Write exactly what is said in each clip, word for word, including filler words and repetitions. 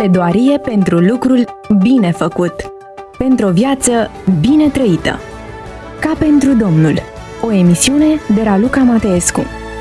Pledoarie pentru lucrul bine făcut, pentru o viață bine trăită. Ca pentru Domnul, o emisiune de Raluca Mateescu.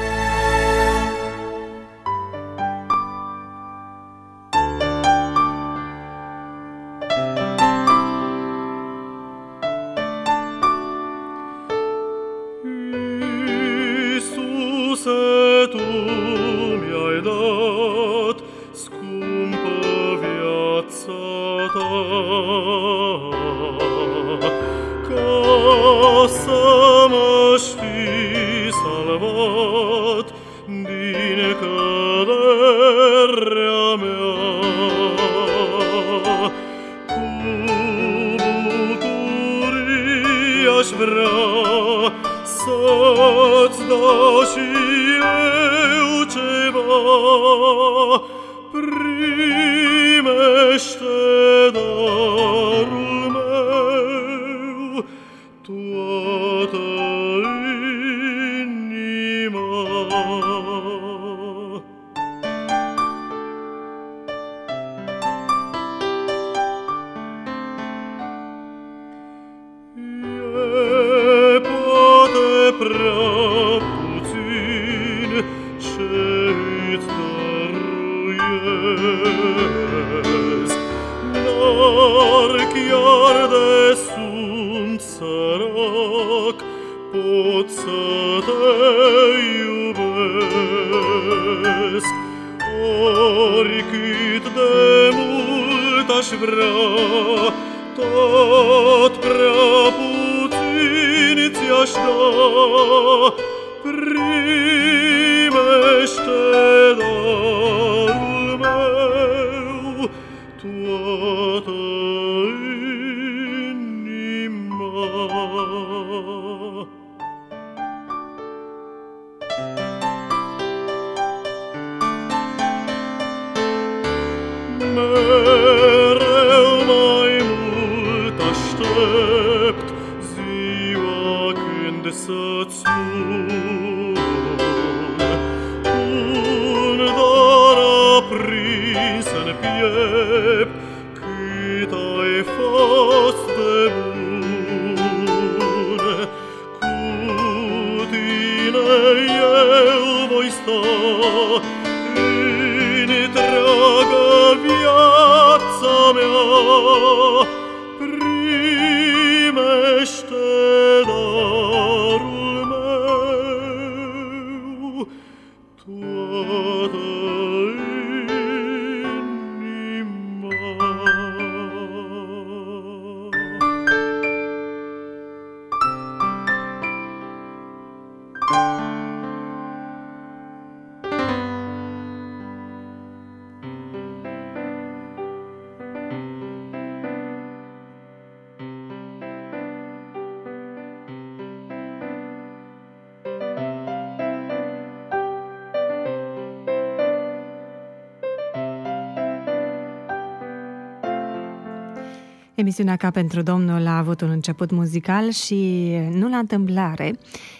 Emisiunea Ca pentru Domnul a avut un început muzical și, nu la întâmplare,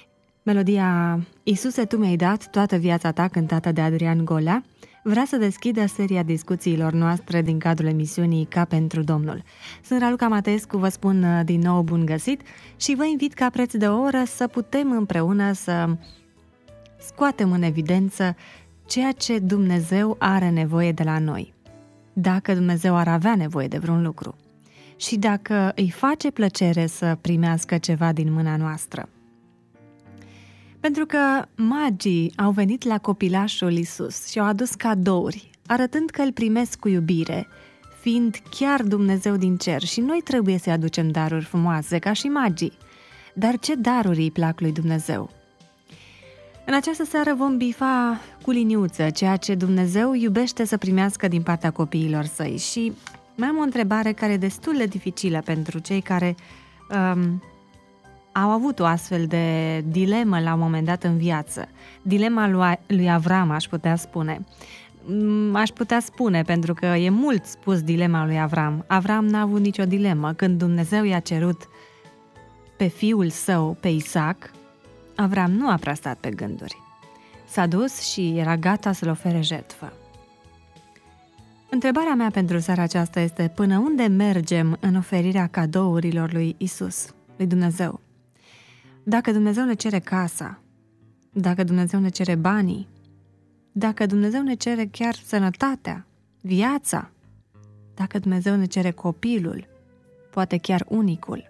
melodia Iisuse, tu mi-ai dat toată viața ta, cântată de Adrian Golea, vrea să deschidă seria discuțiilor noastre din cadrul emisiunii Ca pentru Domnul. Sunt Raluca Mateescu, vă spun din nou bun găsit și vă invit ca preț de o oră să putem împreună să scoatem în evidență ceea ce Dumnezeu are nevoie de la noi. Dacă Dumnezeu ar avea nevoie de vreun lucru. Și dacă îi face plăcere să primească ceva din mâna noastră. Pentru că magii au venit la copilașul Iisus și au adus cadouri, arătând că îl primesc cu iubire, fiind chiar Dumnezeu din cer, și noi trebuie să-i aducem daruri frumoase, ca și magii. Dar ce daruri îi plac lui Dumnezeu? În această seară vom bifa cu liniuță ceea ce Dumnezeu iubește să primească din partea copiilor săi și mai am o întrebare care e destul de dificilă pentru cei care um, au avut o astfel de dilemă la un moment dat în viață. Dilema lui, lui Avram, aș putea spune. Aș putea spune, pentru că e mult spus dilema lui Avram. Avram n-a avut nicio dilemă. Când Dumnezeu i-a cerut pe fiul său, pe Isaac, Avram nu a prea stat pe gânduri. S-a dus și era gata să-l ofere jertfă. Întrebarea mea pentru seara aceasta este: până unde mergem în oferirea cadourilor lui Isus, lui Dumnezeu? Dacă Dumnezeu ne cere casa, dacă Dumnezeu ne cere banii, dacă Dumnezeu ne cere chiar sănătatea, viața, dacă Dumnezeu ne cere copilul, poate chiar unicul,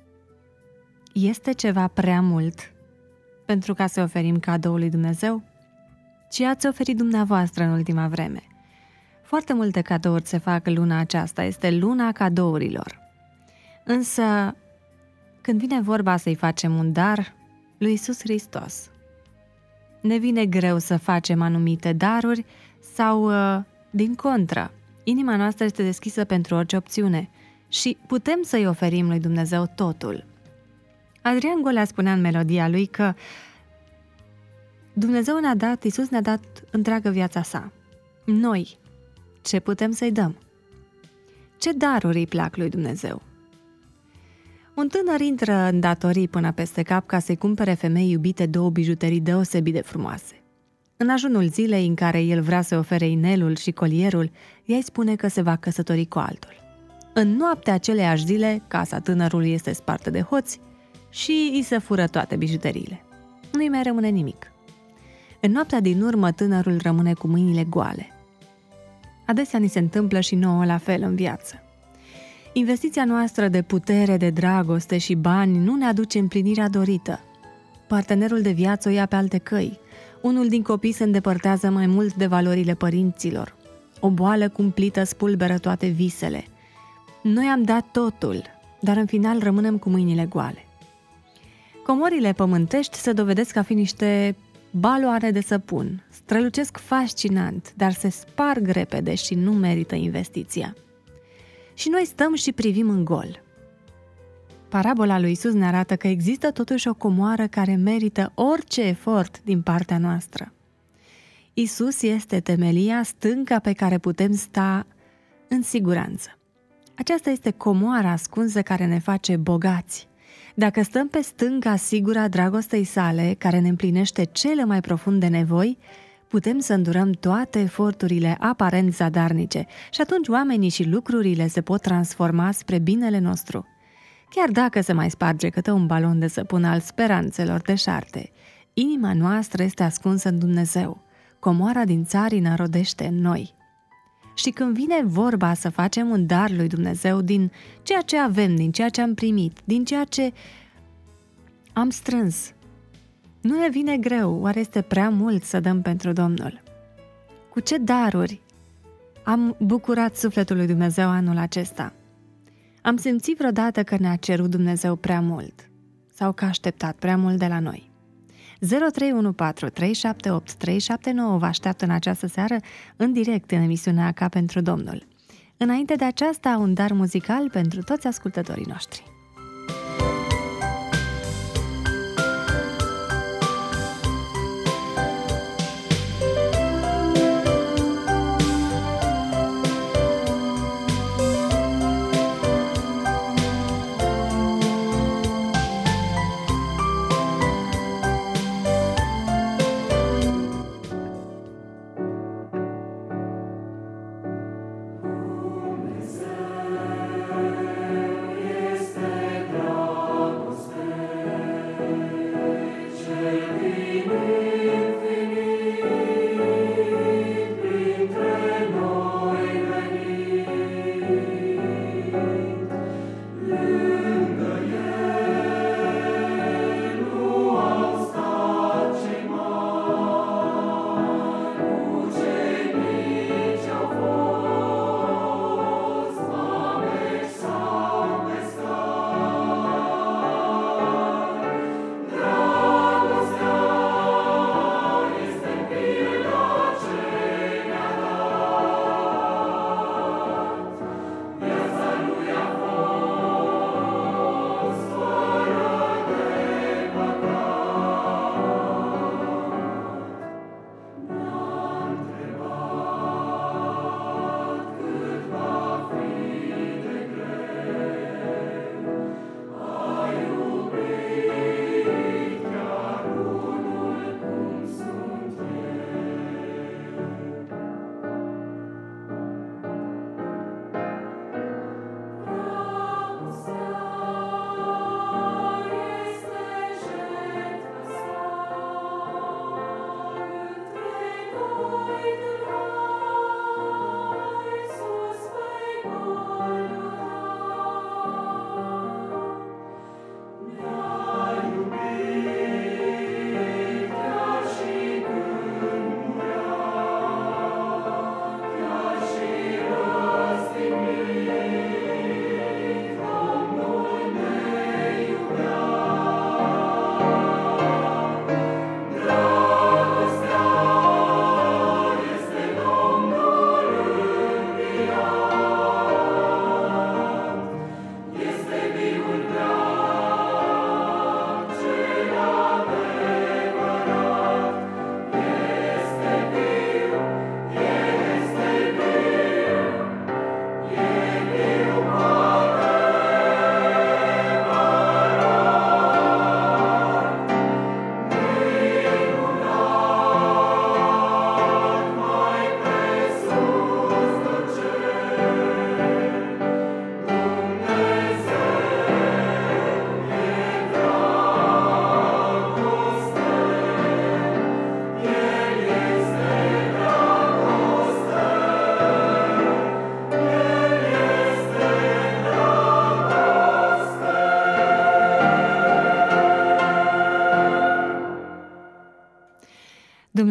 este ceva prea mult pentru ca să oferim cadoul lui Dumnezeu? Ce ați oferit dumneavoastră în ultima vreme? Foarte multe cadouri se fac luna aceasta, este luna cadourilor. Însă, când vine vorba să-i facem un dar lui Iisus Hristos, ne vine greu să facem anumite daruri sau, din contră, inima noastră este deschisă pentru orice opțiune și putem să-i oferim lui Dumnezeu totul. Adrian Golea spunea în melodia lui că Dumnezeu ne-a dat, Iisus ne-a dat întreagă viața sa. Noi, ce putem să-i dăm? Ce daruri îi plac lui Dumnezeu? Un tânăr intră în datorii până peste cap ca să-i cumpere femei iubite două bijuterii deosebit de frumoase. În ajunul zilei în care el vrea să ofere inelul și colierul, ea îi spune că se va căsători cu altul. În noaptea aceleiași zile, casa tânărului este spartă de hoți și îi se fură toate bijuteriile. Nu-i mai rămâne nimic. În noaptea din urmă, tânărul rămâne cu mâinile goale. Adesea ni se întâmplă și nouă la fel în viață. Investiția noastră de putere, de dragoste și bani nu ne aduce împlinirea dorită. Partenerul de viață o ia pe alte căi. Unul din copii se îndepărtează mai mult de valorile părinților. O boală cumplită spulberă toate visele. Noi am dat totul, dar în final rămânem cu mâinile goale. Comorile pământești se dovedesc a fi niște baloane de săpun. Strălucesc fascinant, dar se sparg repede și nu merită investiția. Și noi stăm și privim în gol. Parabola lui Iisus ne arată că există totuși o comoară care merită orice efort din partea noastră. Iisus este temelia, stânca pe care putem sta în siguranță. Aceasta este comoara ascunsă care ne face bogați. Dacă stăm pe stânca sigură a dragostei sale, care ne împlinește cele mai profunde nevoi, putem să îndurăm toate eforturile aparent zadarnice și atunci oamenii și lucrurile se pot transforma spre binele nostru. Chiar dacă se mai sparge câte un balon de săpun al speranțelor deșarte, inima noastră este ascunsă în Dumnezeu. Comoara din țarină rodește în noi. Și când vine vorba să facem un dar lui Dumnezeu din ceea ce avem, din ceea ce am primit, din ceea ce am strâns, nu ne vine greu, oare este prea mult să dăm pentru Domnul? Cu ce daruri am bucurat sufletul lui Dumnezeu anul acesta? Am simțit vreodată că ne-a cerut Dumnezeu prea mult sau că a așteptat prea mult de la noi? zero trei unu patru trei șapte opt trei șapte nouă vă așteaptă în această seară în direct în emisiunea Ca pentru Domnul. Înainte de aceasta, un dar muzical pentru toți ascultătorii noștri. Este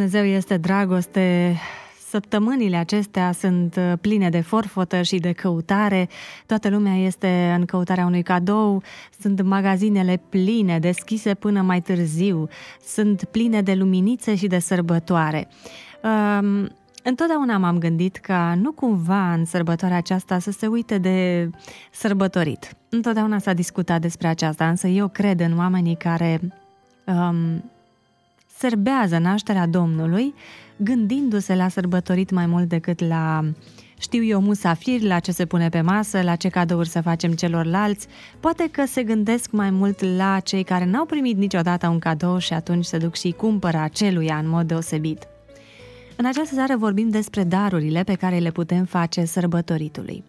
Dumnezeu este dragoste. Săptămânile acestea sunt pline de forfotă și de căutare. Toată lumea este în căutarea unui cadou. Sunt magazinele pline, deschise până mai târziu. Sunt pline de luminițe și de sărbătoare. Um, întotdeauna m-am gândit ca nu cumva în sărbătoarea aceasta să se uite de sărbătorit. Întotdeauna s-a discutat despre aceasta, însă eu cred în oamenii care um, sărbează nașterea Domnului, gândindu-se la sărbătorit mai mult decât la, știu eu, musafiri, la ce se pune pe masă, la ce cadouri să facem celorlalți. Poate că se gândesc mai mult la cei care n-au primit niciodată un cadou și atunci se duc și cumpără aceluia în mod deosebit. În această seară vorbim despre darurile pe care le putem face sărbătoritului.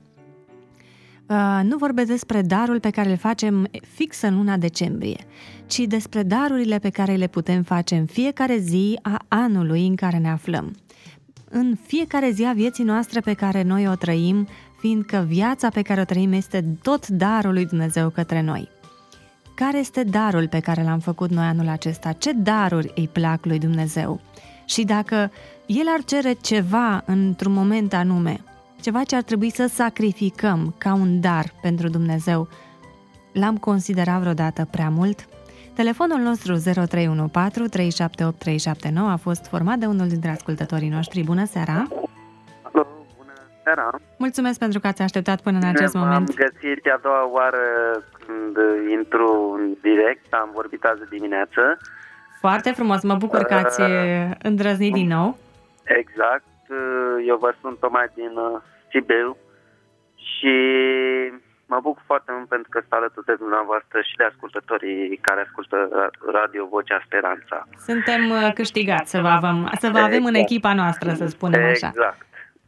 Uh, nu vorbesc despre darul pe care îl facem fix în luna decembrie, ci despre darurile pe care le putem face în fiecare zi a anului în care ne aflăm. În fiecare zi a vieții noastre pe care noi o trăim, fiindcă viața pe care o trăim este tot darul lui Dumnezeu către noi. Care este darul pe care l-am făcut noi anul acesta? Ce daruri îi plac lui Dumnezeu? Și dacă El ar cere ceva într-un moment anume, ceva ce ar trebui să sacrificăm ca un dar pentru Dumnezeu, l-am considerat vreodată prea mult? Telefonul nostru zero trei unu patru trei șapte opt trei șapte nouă a fost format de unul dintre ascultătorii noștri. Bună seara! Alo, bună seara! Mulțumesc pentru că ați așteptat până în acest M-am moment. Am găsit a doua oară când intru în direct, am vorbit azi dimineață. Foarte frumos, mă bucur că ați îndrăznit din nou. Exact, eu vă sunt tocmai din Sibiu și mă bucur foarte mult pentru că sunt alături de dumneavoastră și de ascultătorii care ascultă Radio Vocea Speranța. Suntem câștigați să vă avem, să vă avem exact. În echipa noastră, să spunem așa. Exact.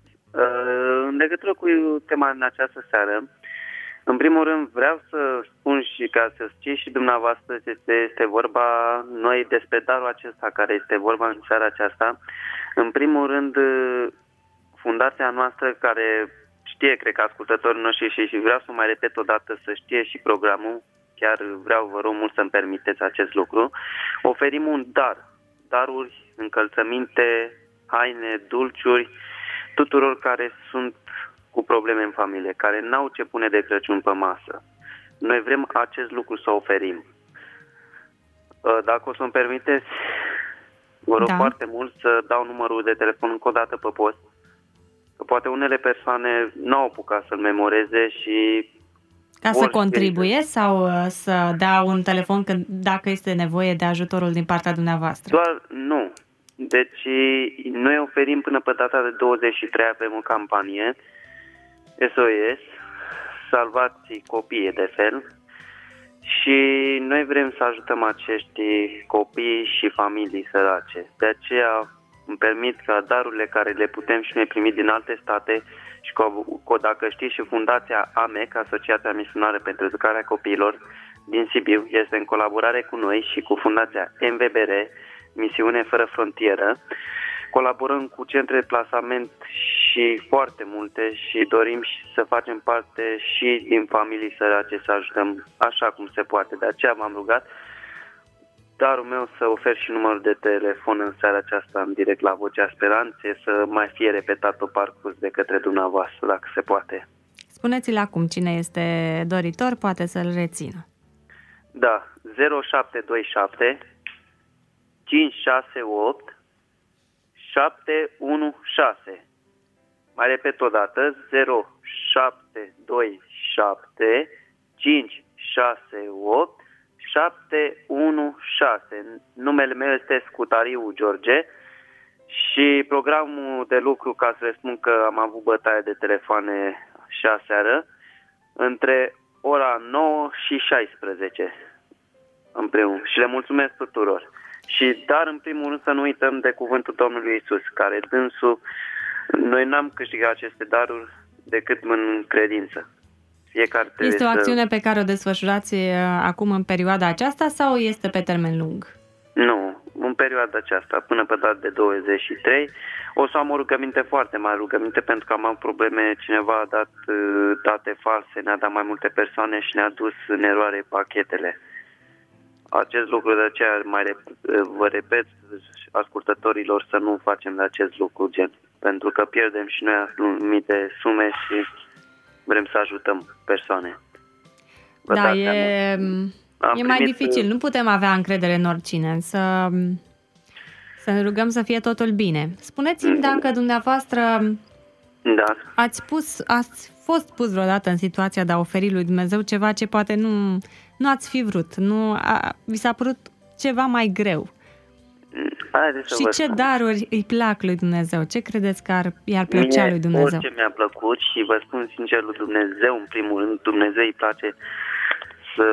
În legătură cu tema în această seară, în primul rând vreau să spun și ca să știți și dumneavoastră, este, este vorba noi despre darul acesta care este vorba în seara aceasta. În primul rând, fundația noastră care știe, cred că ascultătorii noștri și, și vreau să mai repet o dată să știe și programul, chiar vreau, vă rog mult să-mi permiteți acest lucru, oferim un dar, daruri, încălțăminte, haine, dulciuri, tuturor care sunt cu probleme în familie, care n-au ce pune de Crăciun pe masă. Noi vrem acest lucru să oferim. Dacă o să-mi permiteți, vă rog da. foarte mult să dau numărul de telefon încă o dată pe post. Că poate unele persoane n-au apucat să-l memoreze și... Ca să contribuie să... sau să dea un telefon când, dacă este nevoie de ajutorul din partea dumneavoastră? Doar nu. Deci noi oferim până pe data de douăzeci și trei, avem o campanie S O S, salvați copiii de fel, și noi vrem să ajutăm acești copii și familii sărace. De aceea îmi permit ca darurile care le putem și noi primi din alte state și că dacă știți și Fundația A M E C, Asociația Misionară pentru Educarea Copiilor din Sibiu, este în colaborare cu noi și cu Fundația M V B R, Misiune Fără Frontieră. Colaborăm cu centre de plasament și foarte multe și dorim să facem parte și din familii sărace, să ajutăm așa cum se poate. De aceea m-am rugat darul meu să ofer și numărul de telefon în seara aceasta în direct la Vocea Speranței, să mai fie repetat pe parcurs de către dumneavoastră, dacă se poate. Spuneți-l acum, cine este doritor poate să-l rețină. Da, zero șapte doi șapte cinci șase opt șapte unu șase. Mai repet o dată, zero șapte doi șapte cinci șase opt șapte unu șase. Numele meu este Scutariu George și programul de lucru, ca să le spun că am avut bătaie de telefoane și aseară, între ora nouă și șaisprezece împreună. Și le mulțumesc tuturor. Și dar în primul rând să nu uităm de cuvântul Domnului Iisus, care dânsul, noi n-am câștigat aceste daruri decât în credință. Fiecare este o acțiune să... pe care o desfășurați acum în perioada aceasta sau este pe termen lung? Nu, în perioada aceasta, până pe data de douăzeci și trei, o să am o rugăminte foarte mare, rugăminte pentru că am avut probleme, cineva a dat date false, ne-a dat mai multe persoane și ne-a dus în eroare pachetele. Acest lucru de aceea mai rep- vă repet, ascultătorilor să nu facem de acest lucru, gen, pentru că pierdem și noi anumite sume și vrem să ajutăm persoane. Vă da, dați e, e mai primit... dificil. Nu putem avea încredere în oricine, să, să ne rugăm să fie totul bine. Spuneți-mi dacă dumneavoastră da. ați, pus, ați fost pus vreodată în situația de a oferi lui Dumnezeu ceva ce poate nu, nu ați fi vrut, nu a, vi s-a părut ceva mai greu. Și ce spun. daruri îi plac lui Dumnezeu? Ce credeți că ar, i-ar plăcea Mie, lui Dumnezeu? Orice mi-a plăcut și vă spun sincer lui Dumnezeu, în primul rând, Dumnezeu îi place să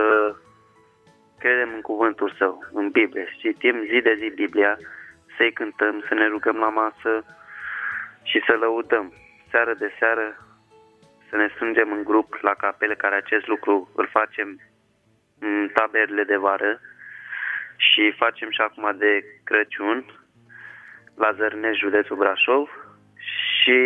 credem în cuvântul Său, în Biblie. Citim zi de zi Biblia, să-i cântăm, să ne rugăm la masă și să lăudăm. Seară de seară să ne strângem în grup la capele, care acest lucru îl facem în taberele de vară. Și facem și acum de Crăciun la Zărnești, județul Brașov, și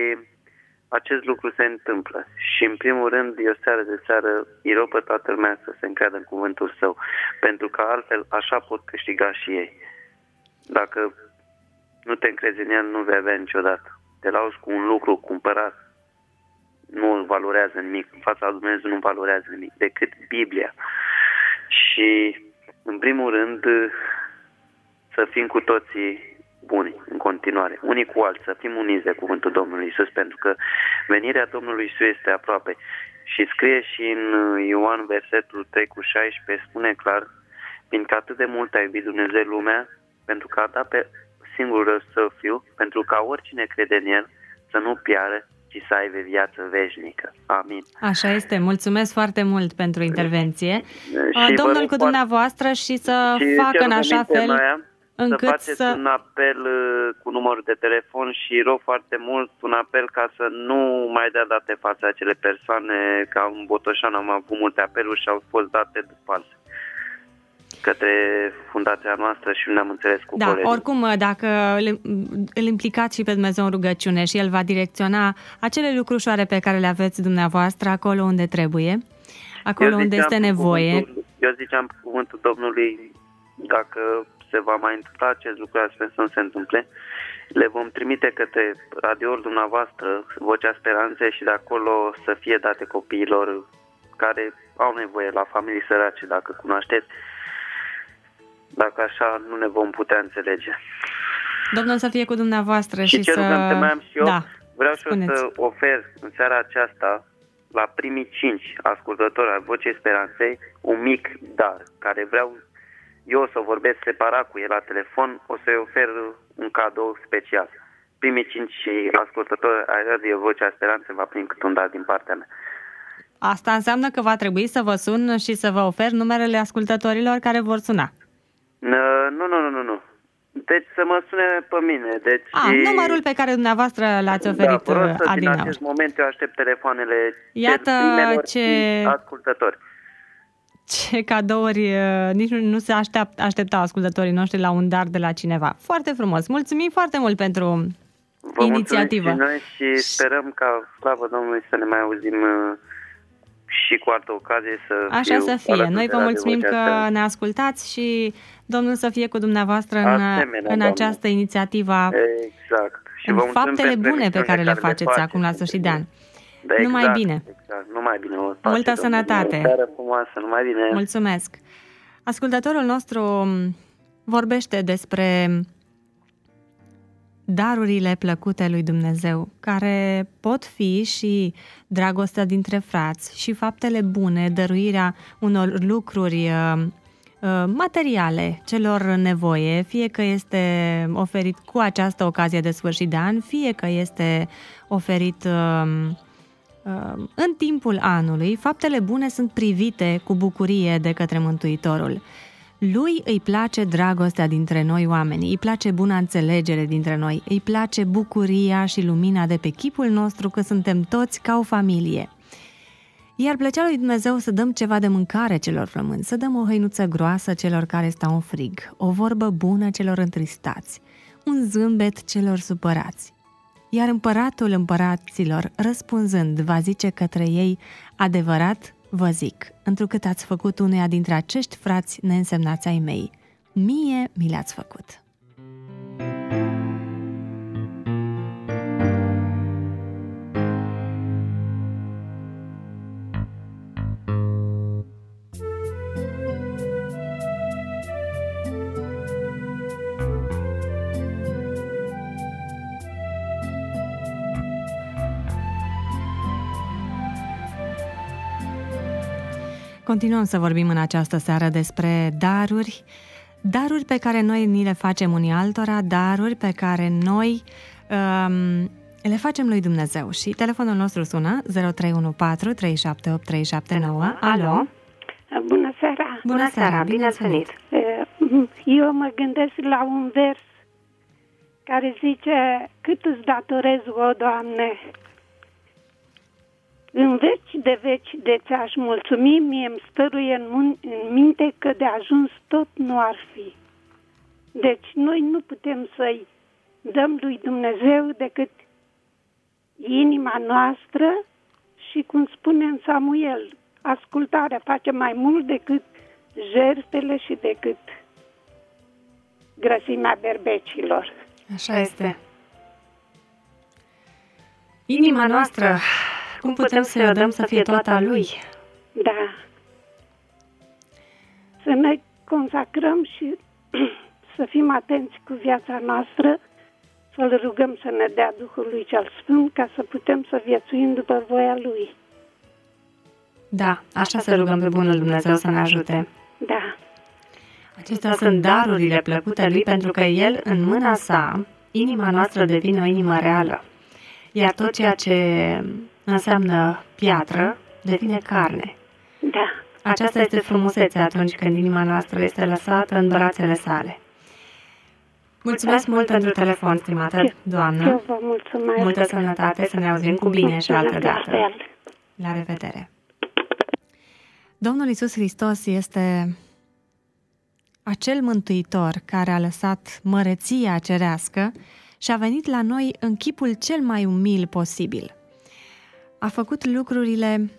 acest lucru se întâmplă. Și în primul rând, eu seară de seară îi rog pe toată lumea să se încreadă în cuvântul Său, pentru că altfel așa pot câștiga și ei. Dacă nu te încrezi în el, nu vei avea niciodată. Te lauzi cu un lucru cumpărat, nu îl valorează nimic. În fața lui Dumnezeu nu valorează nimic decât Biblia. Și în primul rând, să fim cu toții buni în continuare, unii cu alții, să fim uniți de cuvântul Domnului Iisus, pentru că venirea Domnului Iisus este aproape. Și scrie și în Ioan, versetul trei cu șaisprezece, spune clar, fiindcă atât de mult a iubit Dumnezeu lumea, pentru că a dat pe singurul Său Fiu, pentru ca oricine crede în El să nu piară, ci să aibă viață veșnică. Amin. Așa este. Mulțumesc foarte mult pentru intervenție. Și Domnul cu dumneavoastră și să și facă în așa fel încât să faceți să... un apel cu numărul de telefon și rog foarte mult un apel ca să nu mai dea date față acele persoane, ca în Botoșan am avut multe apeluri și au fost date după alții către fundația noastră și nu ne-am înțeles cu da, colegii. Oricum, dacă îl, îl implicați și pe Dumnezeu în rugăciune și El va direcționa acele lucrușoare pe care le aveți dumneavoastră acolo unde trebuie, acolo unde este nevoie. Cuvântul, eu ziceam pe cuvântul Domnului, dacă se va mai întâmpla acest lucru, astfel să nu se întâmple, le vom trimite către radioul dumneavoastră, Vocea Speranței, și de acolo să fie date copiilor care au nevoie, la familii sărace, dacă cunoașteți. Dacă așa, nu ne vom putea înțelege. Domnul să fie cu dumneavoastră și, și ce să... rugăminte mai am și eu, da, vreau și spuneți. eu să ofer în seara aceasta, la primii cinci ascultători ai Vocii Speranței, un mic dar, care vreau eu să vorbesc separat cu el la telefon, o să-i ofer un cadou special. Primii cinci ascultători ai Radio Vocea Speranței va primi cât un dar din partea mea. Asta înseamnă că va trebui să vă sun și să vă ofer numerele ascultătorilor care vor suna. Nu, nu, nu, nu, nu. Deci să mă sune pe mine. Deci... A, numărul pe care dumneavoastră l-ați oferit da, adinauri. Din acest moment eu aștept telefoanele Iată ce... ascultători. Ce cadouri, nici nu, nu se aștept, așteptau ascultătorii noștri la un dar de la cineva. Foarte frumos. Mulțumim foarte mult pentru Vă inițiativă. Și noi și sperăm ca, slavă Domnului, să ne mai auzim și cu altă ocazie. Să Așa să fie. Noi vă mulțumim că ne ascultați și Domnul să fie cu dumneavoastră în, în această inițiativă. Exact. Și în vă faptele bune pe care le care faceți le acum la sfârșit de an. Da, numai exact, bine. Exact, numai bine. Multă sănătate. O seară frumoasă, numai bine. Mulțumesc. Ascultătorul nostru vorbește despre darurile plăcute lui Dumnezeu, care pot fi și dragostea dintre frați și faptele bune, dăruirea unor lucruri materiale celor în nevoie, fie că este oferit cu această ocazie de sfârșit de an, fie că este oferit în timpul anului. Faptele bune sunt privite cu bucurie de către Mântuitorul. Lui îi place dragostea dintre noi oamenii, îi place buna înțelegere dintre noi, îi place bucuria și lumina de pe chipul nostru, că suntem toți ca o familie. Iar plăcea lui Dumnezeu să dăm ceva de mâncare celor flămânzi, să dăm o hăinuță groasă celor care stau în frig, o vorbă bună celor întristați, un zâmbet celor supărați. Iar împăratul împăraților, răspunzând, va zice către ei, adevărat vă zic, întrucât ați făcut unuia dintre acești frați neînsemnați ai mei, mie mi le-ați făcut. Continuăm să vorbim în această seară despre daruri, daruri pe care noi ni le facem unii altora, daruri pe care noi um, le facem lui Dumnezeu. Și telefonul nostru sună zero trei unu patru trei șapte opt trei șapte nouă. Alo? Bună seara! Bună seara, bine ați venit! Eu mă gândesc la un vers care zice: cât îți datorez, o Doamne, în veci de veci de ți-aș mulțumi, mie îmi stăruie în, în minte că de ajuns tot nu ar fi. Deci noi nu putem să-i dăm lui Dumnezeu decât inima noastră și, cum spune în Samuel, ascultarea face mai mult decât jertfele și decât grăsimea berbecilor. Așa este. Inima noastră, cum putem să o dăm să fie toată a Lui? Da. Să ne consacrăm și să fim atenți cu viața noastră, să-L rugăm să ne dea Duhul Lui cel Sfânt ca să putem să viețuim după voia Lui. Da, așa să rugăm pe bunul Dumnezeu să ne ajute. Da. Acestea sunt darurile plăcute Lui, pentru că El, în mâna Sa, inima noastră devine o inimă reală. Iar tot ceea ce înseamnă piatră devine carne. Da. Aceasta este frumusețea atunci când inima noastră este lăsată în brațele Sale. Mulțumesc mult pentru telefon, stimată doamnă. Eu vă mulțumesc. Multă sănătate, să ne auzim cu bine și altă dată. La revedere. Domnul Iisus Hristos este acel mântuitor care a lăsat măreția cerească și a venit la noi în chipul cel mai umil posibil. A făcut lucrurile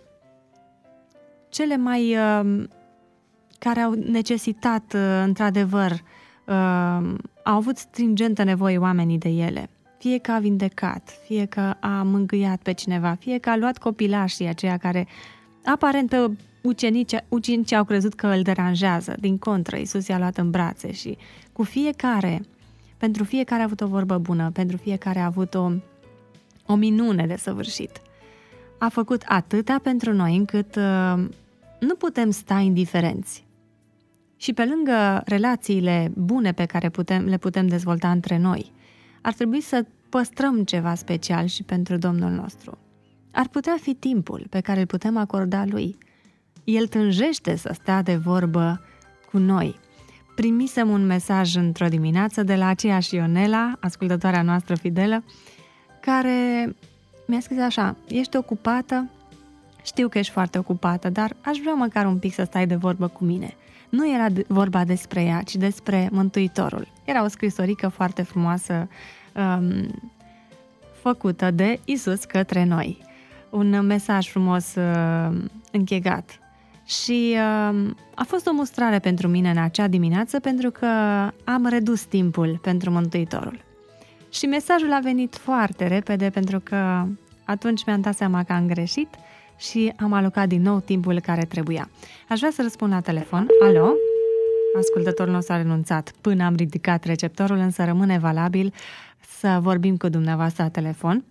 cele mai uh, care au necesitat uh, într-adevăr, uh, au avut stringentă nevoie oamenii de ele. Fie că a vindecat, fie că a mângâiat pe cineva, fie că a luat copilașii aceia care aparent pe ucenici, ucenicii au crezut că îl deranjează. Din contră, Iisus i-a luat în brațe și cu fiecare, pentru fiecare a avut o vorbă bună, pentru fiecare a avut o, o minune de săvârșit. A făcut atâta pentru noi încât uh, nu putem sta indiferenți. Și pe lângă relațiile bune pe care putem, le putem dezvolta între noi, ar trebui să păstrăm ceva special și pentru Domnul nostru. Ar putea fi timpul pe care îl putem acorda Lui. El tânjește să stea de vorbă cu noi. Primisem un mesaj într-o dimineață de la aceeași Ionela, ascultătoarea noastră fidelă, care mi-a scris așa: ești ocupată? Știu că ești foarte ocupată, dar aș vrea măcar un pic să stai de vorbă cu mine. Nu era vorba despre ea, ci despre Mântuitorul. Era o scrisorică foarte frumoasă, um, făcută de Iisus către noi. Un mesaj frumos uh, închegat. Și uh, a fost o mustrare pentru mine în acea dimineață, pentru că am redus timpul pentru Mântuitorul. Și mesajul a venit foarte repede, pentru că atunci mi-am dat seama că am greșit și am alocat din nou timpul care trebuia. Aș vrea să răspund la telefon. Alo? Ascultătorul nostru a renunțat până am ridicat receptorul, însă rămâne valabil să vorbim cu dumneavoastră la telefon.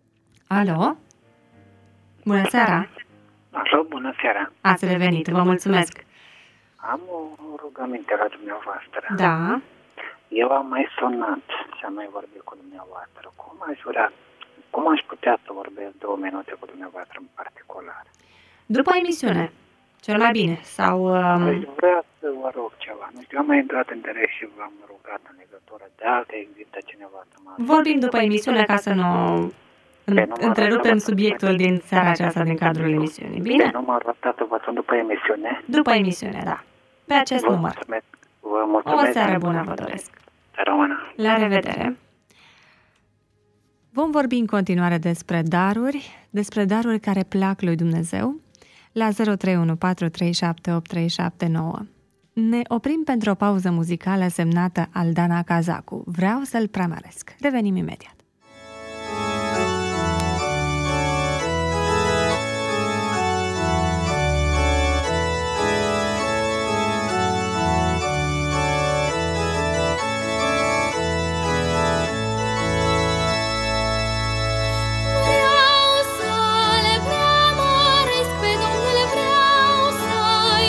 Alo? Bună seara! Alo, bună seara! Ați revenit, vă mulțumesc! Am o rugăminte la dumneavoastră. Da? Eu am mai sunat și am mai vorbit cu dumneavoastră. Cum aș vrea, cum aș putea să vorbesc două minute cu dumneavoastră în particular? După emisiune, cel mai bine. Sau... Um... Păi vreau să vă rog ceva. Nu știu, am mai intrat în direct și v-am rugat în legătură. Dacă există cineva să mă... Vorbim după emisiune ca să nu... Întrerupem subiectul din seara aceasta din cadrul emisiunii. Bine? Numărul ăsta vă sun după emisiune? După emisiune, da. Pe acest vă număr. Mulțumesc. Vă mulțumesc. O seară bună vă doresc. Rămână. La revedere. Vom vorbi în continuare despre daruri, despre daruri care plac lui Dumnezeu, la zero trei unu patru trei șapte opt trei șapte nouă. Ne oprim pentru o pauză muzicală semnată Aldana Cazacu. Vreau să-l preamăresc. Revenim imediat. Vreau să le preamăresc pe Domnul, vreau să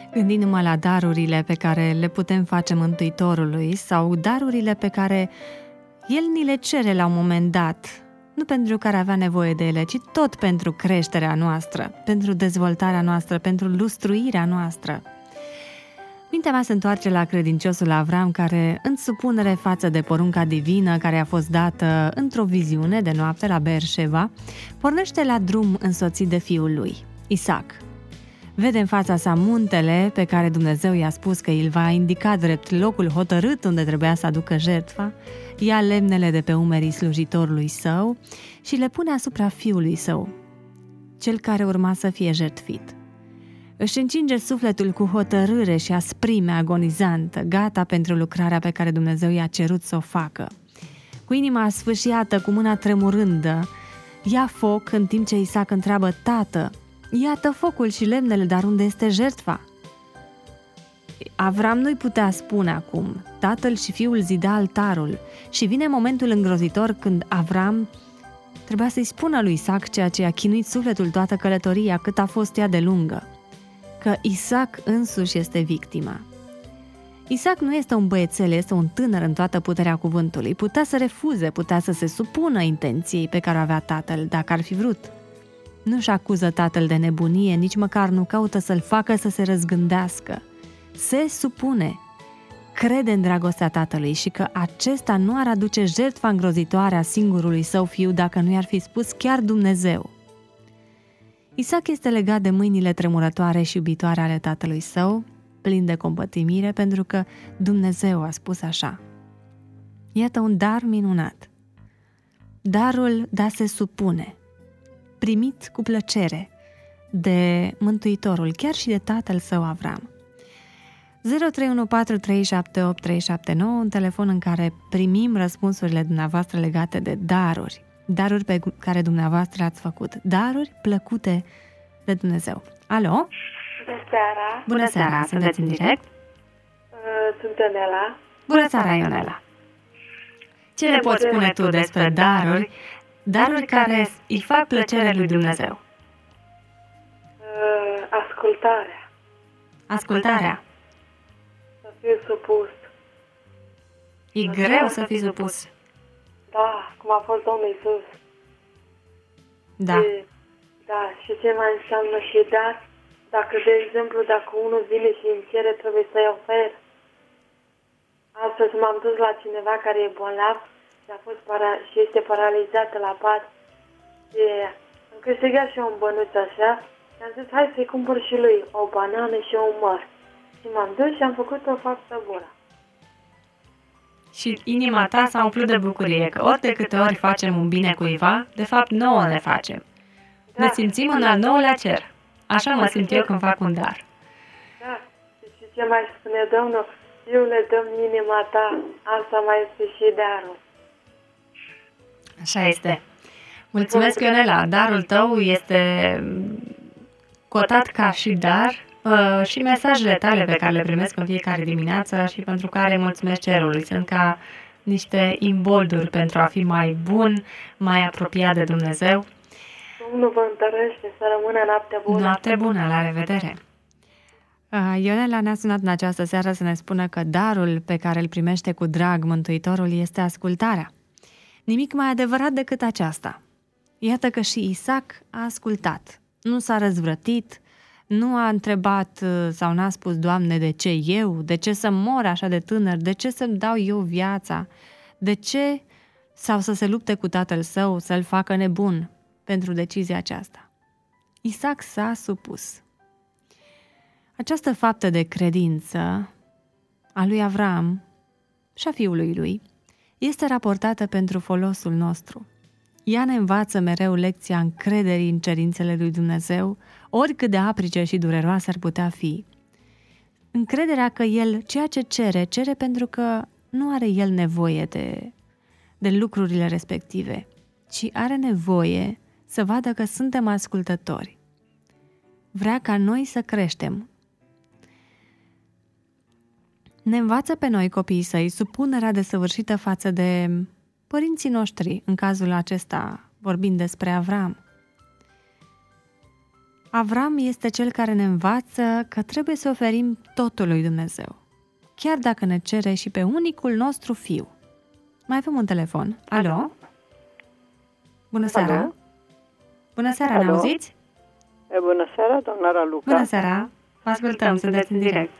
Gândindu-mă la darurile pe care le putem face Mântuitorului sau darurile pe care El ni le cere la un moment dat, nu pentru că ar avea nevoie de ele, ci tot pentru creșterea noastră, pentru dezvoltarea noastră, pentru lustruirea noastră. Mintea mea se întoarce la credinciosul Avram, care, în supunere față de porunca divină care a fost dată într-o viziune de noapte la Beersheba, pornește la drum însoțit de fiul lui, Isaac. Vede în fața sa muntele pe care Dumnezeu i-a spus că îl va indica drept locul hotărât unde trebuia să aducă jertfa, ia lemnele de pe umerii slujitorului său și le pune asupra fiului său, cel care urma să fie jertfit. Își încinge sufletul cu hotărâre și asprime agonizantă, gata pentru lucrarea pe care Dumnezeu i-a cerut să o facă. Cu inima sfâșiată, cu mâna tremurândă, ia foc în timp ce Isaac întreabă: Tată, iată focul și lemnele, dar unde este jertfa? Avram nu-i putea spune acum. Tatăl și fiul zidea altarul și vine momentul îngrozitor când Avram trebuia să-i spună lui Isaac ceea ce i-a chinuit sufletul toată călătoria, cât a fost ea de lungă, că Isaac însuși este victima. Isaac nu este un băiețel, este un tânăr în toată puterea cuvântului. Putea să refuze, putea să se supună intenției pe care o avea tatăl, dacă ar fi vrut. Nu-și acuză tatăl de nebunie, nici măcar nu caută să-l facă să se răzgândească. Se supune, crede în dragostea tatălui și că acesta nu ar aduce jertfa îngrozitoare a singurului său fiu dacă nu i-ar fi spus chiar Dumnezeu. Isaac este legat de mâinile tremurătoare și iubitoare ale tatălui său, plin de compătimire, pentru că Dumnezeu a spus așa. Iată un dar minunat. Darul de a se supune, primit cu plăcere de Mântuitorul, chiar și de tatăl său Avram. zero trei unu patru trei șapte opt trei șapte nouă, un telefon în care primim răspunsurile dumneavoastră legate de daruri, daruri pe care dumneavoastră le-ați făcut, daruri plăcute de Dumnezeu. Alo? Bună seara! Bună seara, sunteți în direct? Sunt Ionela. Bună seara, Ionela! Ce ne poți spune tu despre daruri, daruri care îi fac plăcere lui Dumnezeu? Ascultarea. Ascultarea. Să fiu supus. E greu să fii supus. Da, cum a fost Domnul Iisus. Da. Și, da, și ce mai înseamnă și dar, dacă, de exemplu, dacă unul vine și îmi cere, trebuie să-i ofer. Astăzi m-am dus la cineva care e bolnav și, a fost para- și este paralizată la pat. Și am câștigat și un bănuț așa și am zis, hai să-i cumpăr și lui o banană și un măr. Și m-am dus și am făcut o faptă bună. Și inima ta s-a umplut de bucurie, că ori de câte ori facem un bine cuiva, de fapt nouă ne facem. Da. Ne simțim în al nouălea cer. Așa mă simt eu când fac un dar. Da, și ce mai spune Domnul? Eu le dăm inima ta, asta mai este și darul. Așa este. Mulțumesc, Ionela. Darul tău este cotat ca și dar uh, și mesajele tale pe care le primesc în fiecare dimineață și pentru care mulțumesc cerului. Sunt ca niște imbolduri pentru a fi mai bun, mai apropiat de Dumnezeu. Domnul vă întărește, să rămână noapte bună. Noapte bună, la revedere! Ionela ne-a sunat în această seară să ne spună că darul pe care îl primește cu drag Mântuitorul este ascultarea. Nimic mai adevărat decât aceasta. Iată că și Isaac a ascultat. Nu s-a răzvrătit, nu a întrebat sau n-a spus, Doamne, de ce eu? De ce să mor așa de tânăr? De ce să-mi dau eu viața? De ce? Sau să se lupte cu tatăl său, să-l facă nebun pentru decizia aceasta. Isaac s-a supus. Această faptă de credință a lui Avram și a fiului lui este raportată pentru folosul nostru. Ea ne învață mereu lecția încrederii în cerințele lui Dumnezeu, oricât de aprice și dureroase ar putea fi. Încrederea că El ceea ce cere, cere pentru că nu are El nevoie de, de lucrurile respective, ci are nevoie să vadă că suntem ascultători. Vrea ca noi să creștem. Ne învață pe noi, copiii săi, supunerea desăvârșită față de părinții noștri, în cazul acesta vorbind despre Avram. Avram este cel care ne învață că trebuie să oferim totul lui Dumnezeu, chiar dacă ne cere și pe unicul nostru fiu. Mai avem un telefon. Alo? Bună seara! Alo? Bună seara, Alo? ne auziți? E, bună seara, doamna Raluca. Bună seara! Vă ascultăm, sunteți în direct.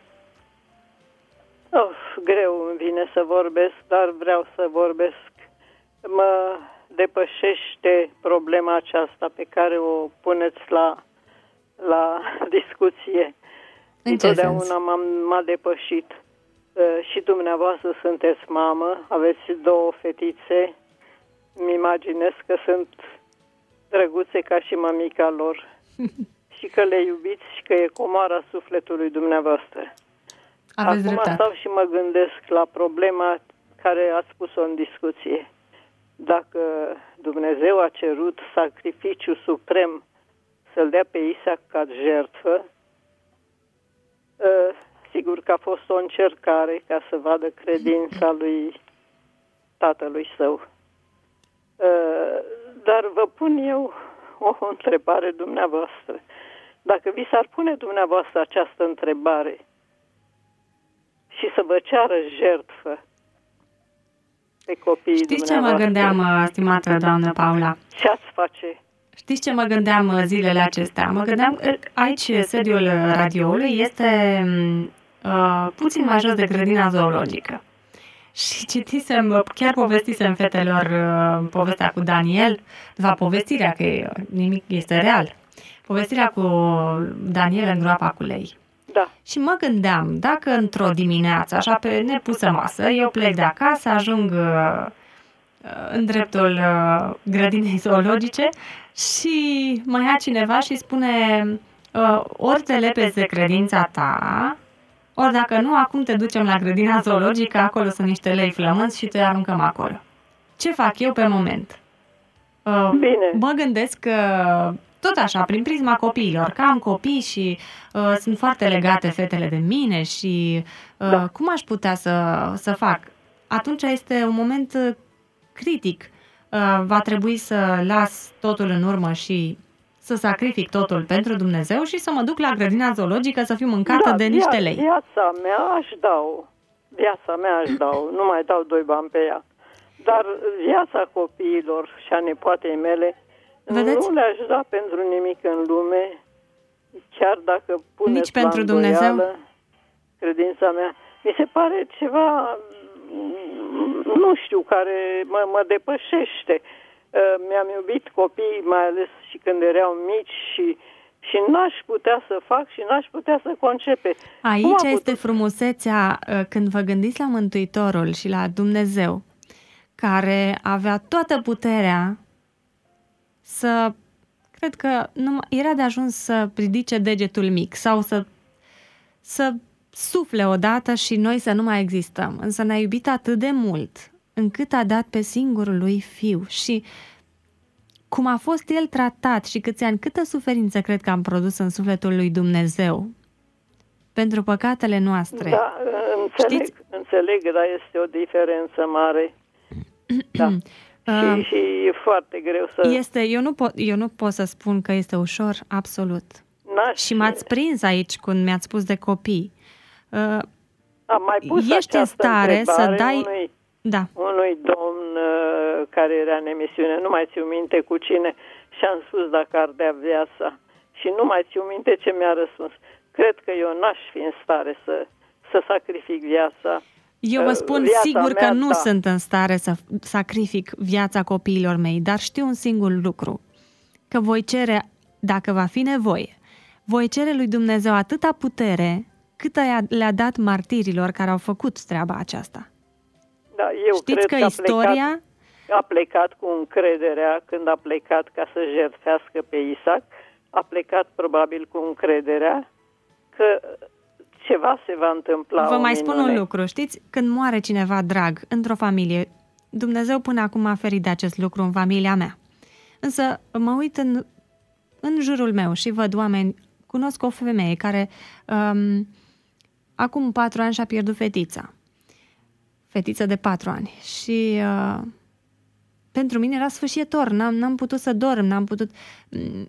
Of, greu îmi vine să vorbesc, dar vreau să vorbesc. Mă depășește problema aceasta pe care o puneți la, la discuție. În ce Întotdeauna sens? m-am, m-a depășit. Și dumneavoastră sunteți mamă, aveți două fetițe. Îmi imaginez că sunt drăguțe ca și mămica lor și că le iubiți și că e comoara sufletului dumneavoastră. Aveți Acum dreptate. stau și mă gândesc la problema care ați spus-o în discuție. Dacă Dumnezeu a cerut sacrificiul suprem să-l dea pe Isaac ca jertfă, sigur că a fost o încercare ca să vadă credința lui tatălui său. Dar vă pun eu o întrebare dumneavoastră. Dacă vi s-ar pune dumneavoastră această întrebare și să vă ceară jertfă pe copiii Știți ce mă dumneavoastră, gândeam, stimată doamnă Paula? ce ați face? Știți ce mă gândeam zilele acestea? Mă gândeam, aici sediul radioului este uh, puțin mai jos de grădina zoologică. Și citisem, chiar povestisem fetelor uh, povestea cu Daniel, de fapt povestirea, că nimic este real, povestirea cu Daniel în groapa cu lei. Da. Și mă gândeam, dacă într-o dimineață, așa pe nepusă masă, eu plec de acasă, ajung uh, în dreptul uh, grădinei zoologice și mă ia cineva și spune uh, ori te lepezi de credința ta, ori dacă nu, acum te ducem la grădina zoologică, acolo sunt niște lei flămânți și te aruncăm acolo. Ce fac eu pe moment? Uh, Bine. Mă gândesc că tot așa, prin prisma copiilor, că am copii și uh, sunt foarte legate fetele de mine și uh, Da. cum aș putea să, să fac? Atunci este un moment uh, critic. Uh, va trebui să las totul în urmă și să sacrific totul pentru Dumnezeu și să mă duc la grădina zoologică să fiu mâncată Da, de niște via- lei. Viața mea aș dau. Viața mea aș dau. Nu mai dau doi bani pe ea. Dar viața copiilor și a nepoatei mele Vedeți? nu le-aș da pentru nimic în lume, chiar dacă puneți Nici pentru la Dumnezeu? îndoială credința mea. Mi se pare ceva, nu știu, care mă, mă depășește. Uh, Mi-am iubit copiii, mai ales și când erau mici și, și n-aș putea să fac și n-aș putea să concepe. Cum Aici a este putut- frumusețea uh, când vă gândiți la Mântuitorul și la Dumnezeu, care avea toată puterea să, cred că nu, era de ajuns să ridice degetul mic sau să, să sufle odată și noi să nu mai existăm. Însă ne-a iubit atât de mult încât a dat pe singurul lui fiu și cum a fost el tratat și câți ani, câtă suferință cred că am produs în sufletul lui Dumnezeu pentru păcatele noastre. Da, înțeleg, Știți? înțeleg, dar este o diferență mare. Da. Uh, și, și e foarte greu să... Este, eu nu, pot, eu nu pot să spun că este ușor, absolut. N-aș- Și m-ați prins aici când mi-ați spus de copii. Uh, Am mai pus ești în această stare să întrebare dai... unui, Da. unui domn uh, care era în emisiune, nu mai țiu minte cu cine, și am spus dacă ar dea viața. Și nu mai țiu minte ce mi-a răspuns. Cred că eu n-aș fi în stare să, să sacrific viața. Eu vă spun Viața sigur mea, că nu da. sunt în stare să sacrific viața copiilor mei, dar știu un singur lucru, că voi cere, dacă va fi nevoie, voi cere lui Dumnezeu atâta putere cât le-a dat martirilor care au făcut treaba aceasta. Da, eu Știți cred că, că a istoria... plecat, a plecat cu încrederea când a plecat ca să jertfească pe Isaac, a plecat probabil cu încrederea că ceva se va întâmpla. Vă o mai spun minune. un lucru, știți? Când moare cineva drag într-o familie, Dumnezeu până acum a ferit de acest lucru în familia mea. Însă mă uit în, în jurul meu și văd oameni, cunosc o femeie care um, acum patru ani și-a pierdut fetița. Fetiță de patru ani. Și uh, pentru mine era sfârșitor, n-am, n-am putut să dorm, n-am putut...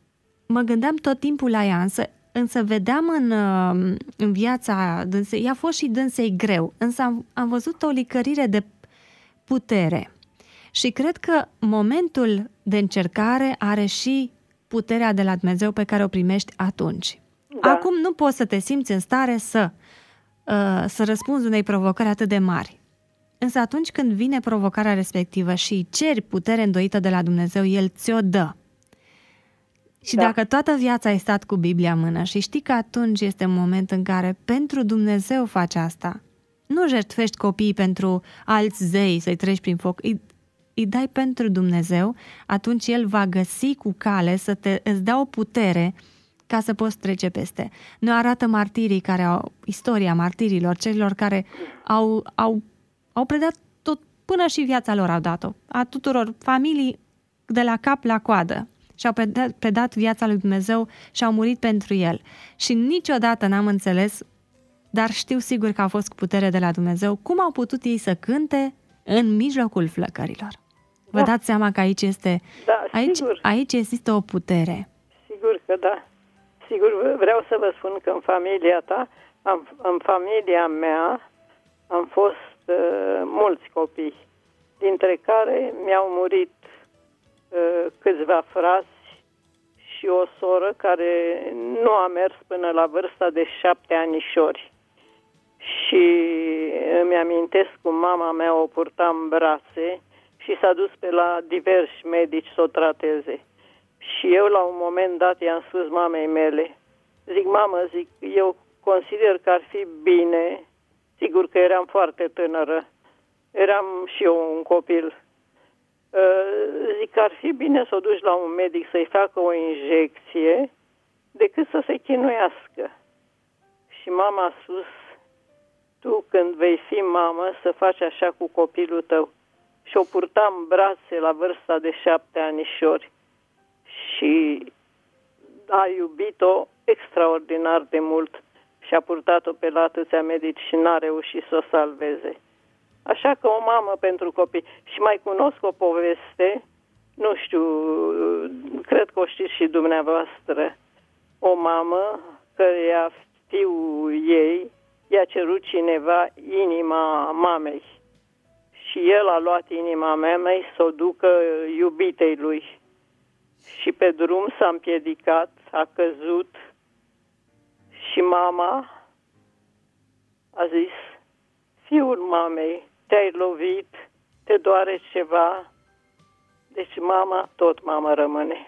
mă gândeam tot timpul la ea, însă, însă vedeam în, în viața dânsei, i-a fost și dânsei greu, însă am, am văzut o licărire de putere. Și cred că momentul de încercare are și puterea de la Dumnezeu pe care o primești atunci. Da. Acum nu poți să te simți în stare să, uh, să răspunzi unei provocări atât de mari. Însă atunci când vine provocarea respectivă și ceri putere îndoită de la Dumnezeu, El ți-o dă. Și da. Dacă toată viața ai stat cu Biblia în mână și știi că atunci este un moment în care pentru Dumnezeu faci asta, nu jertfești copiii pentru alți zei să-i treci prin foc, îi, îi dai pentru Dumnezeu, atunci El va găsi cu cale să te, îți dea o putere ca să poți trece peste. Ne arată martirii care au, istoria martirilor, celor care au, au, au predat tot, până și viața lor au dat-o, a tuturor familii de la cap la coadă. Și-au predat, predat viața lui Dumnezeu și au murit pentru El. Și niciodată n-am înțeles, dar știu sigur că au fost cu putere de la Dumnezeu, cum au putut ei să cânte în mijlocul flăcărilor. Da. Vă dați seama că aici este, da, aici, aici există o putere. Sigur că da. Sigur, vreau să vă spun că în familia ta, în, în familia mea, am fost uh, mulți copii, dintre care mi-au murit uh, câțiva frați și o soră care nu a mers până la vârsta de șapte anișori. Și îmi amintesc cum mama mea o purta în brațe și s-a dus pe la diversi medici să o trateze. Și eu la un moment dat i-am spus mamei mele, zic, mamă, zic, eu consider că ar fi bine, sigur că eram foarte tânără, eram și eu un copil, zic că ar fi bine să o duci la un medic să-i facă o injecție decât să se chinuiască. Și mama a spus, tu când vei fi mamă să faci așa cu copilul tău. Și o purtam în brațe la vârsta de șapte anișori și a iubit-o extraordinar de mult și a purtat-o pe la atâția medici și n-a reușit să o salveze. Așa că o mamă pentru copii. Și mai cunosc o poveste, nu știu, cred că o știți și dumneavoastră, o mamă căreia fiul ei i-a cerut cineva inima mamei. Și el a luat inima mamei să o ducă iubitei lui. Și pe drum s-a împiedicat, a căzut și mama a zis, fiul mamei, te-ai lovit, te doare ceva, deci mama, tot mama rămâne.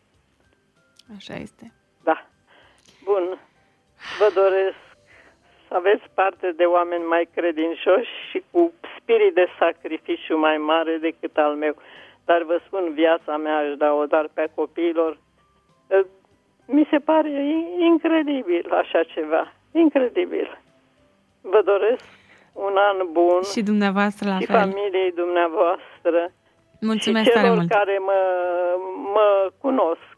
Așa este. Da. Bun. Vă doresc să aveți parte de oameni mai credincioși și cu spirit de sacrificiu mai mare decât al meu. Dar vă spun, viața mea aș da-o, dar pe copiilor mi se pare incredibil așa ceva. Incredibil. Vă doresc un an bun. Și dumneavoastră la și fel. familiei dumneavoastră. Mulțumesc și celor tare mult. care mă, mă cunosc.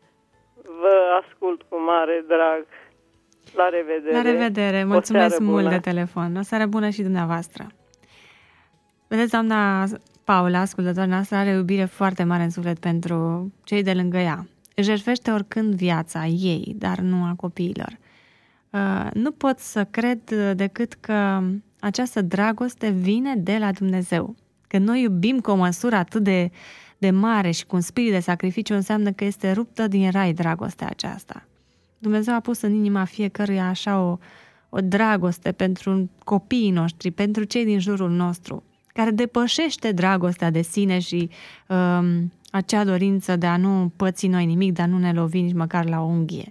Vă ascult cu mare drag. La revedere. La revedere. Mulțumesc mult de telefon. O seară bună și dumneavoastră. Vedeți, doamna Paula, ascultătoarea noastră, are o iubire foarte mare în suflet pentru cei de lângă ea. Își jertfește oricând viața ei, dar nu a copiilor. Nu pot să cred decât că această dragoste vine de la Dumnezeu. Că noi iubim cu o măsură atât de, de mare și cu un spirit de sacrificiu, înseamnă că este ruptă din rai dragostea aceasta. Dumnezeu a pus în inima fiecăruia așa o, o dragoste pentru copiii noștri, pentru cei din jurul nostru, care depășește dragostea de sine și um, acea dorință de a nu păți noi nimic, de a nu ne lovi nici măcar la o unghie.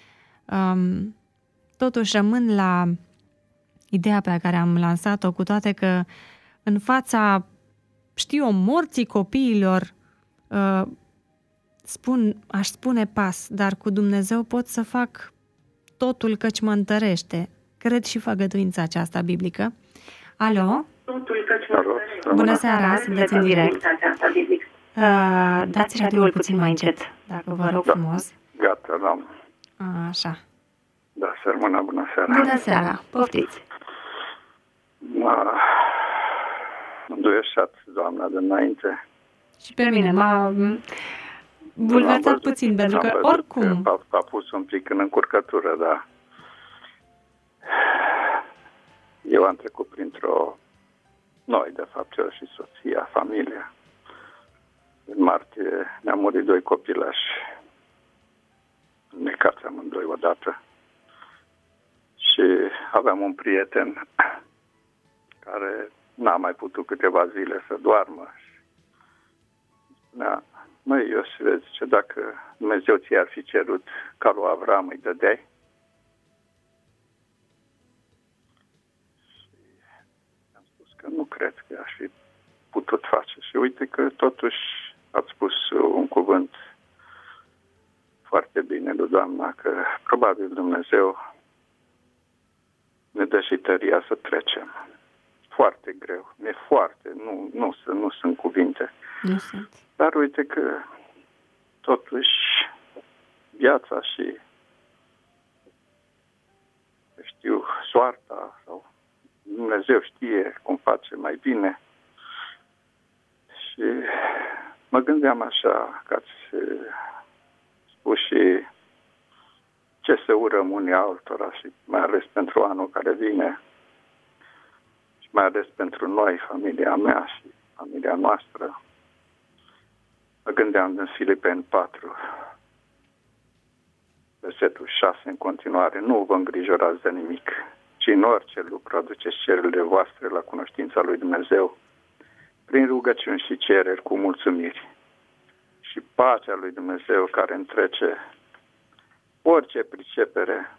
Um, totuși rămân la ideea pe care am lansat-o, cu toate că în fața, știu, morții copiilor, uh, spun, aș spune pas, dar cu Dumnezeu pot să fac totul căci mă întărește. Cred și făgăduința aceasta biblică. Alo? Totul căci mă întărește. Bună seara, sunteți în direct. Uh, dați radioul puțin mai încet, dacă vă rog frumos. Gata, da. Așa. Da, sărmâna, bună seara. Bună seara, poftiți. M-a înduieșat doamna de înainte. Și pe mine m-a... bulversat puțin, pentru că oricum... Că a, a pus un pic în încurcătură, dar eu am trecut printr-o... Noi, de fapt, eu și soția, familia. În martie ne-au murit doi copilași, necați amândoi odată. Și aveam un prieten care n-a mai putut câteva zile să doarmă. Spunea, măi, Iosif, zice, dacă Dumnezeu ți-ar fi cerut ca lui Avram, îi dădeai? Și am spus că nu cred că aș fi putut face. Și uite că totuși ați spus un cuvânt foarte bine lui Doamna, că probabil Dumnezeu ne dă și tăria să trecem. Foarte greu. Mi-e foarte. Nu, nu, nu, nu sunt cuvinte. Nu sunt. Dar uite că totuși viața și știu, soarta sau Dumnezeu știe cum face mai bine. Și mă gândeam așa că ați spus și ce să urăm unii altora și mai ales pentru anul care vine și mai ales pentru noi, familia mea și familia noastră. Mă gândeam în Filipeni patru, versetul șase în continuare, nu vă îngrijorați de nimic, ci în orice lucru aduceți cererile voastre la cunoștința lui Dumnezeu, prin rugăciuni și cereri cu mulțumiri. Și pacea lui Dumnezeu care întrece orice pricepere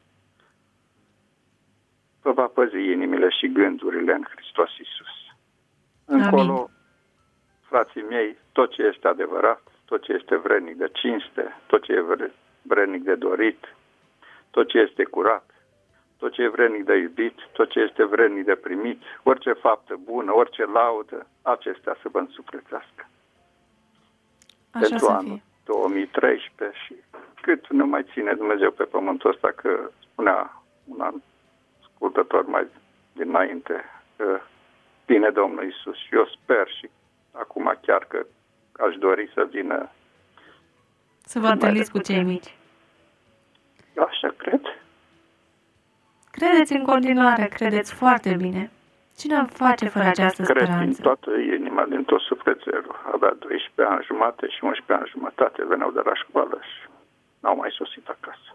vă va păzi inimile și gândurile în Hristos Iisus. Încolo, Amin. Frații mei, tot ce este adevărat, tot ce este vrednic de cinste, tot ce e vrednic de dorit, tot ce este curat, tot ce e vrednic de iubit, tot ce este vrednic de primit, orice faptă bună, orice laudă, acestea să vă însuflețească. Așa pentru anul fie. două mii treisprezece și cât nu mai ține Dumnezeu pe pământul ăsta, că spunea un ascultător mai dinainte că vine Domnul Iisus și eu sper și acum chiar că aș dori să vină să vă întâlniți cu cei mici. Așa cred. Credeți în continuare, credeți foarte bine. Cine am face fără această Cred speranță? din toată inima, din tot sufletelul. Avea doisprezece ani jumate și unsprezece ani jumătate veneau de la școală și n-au mai sosit acasă.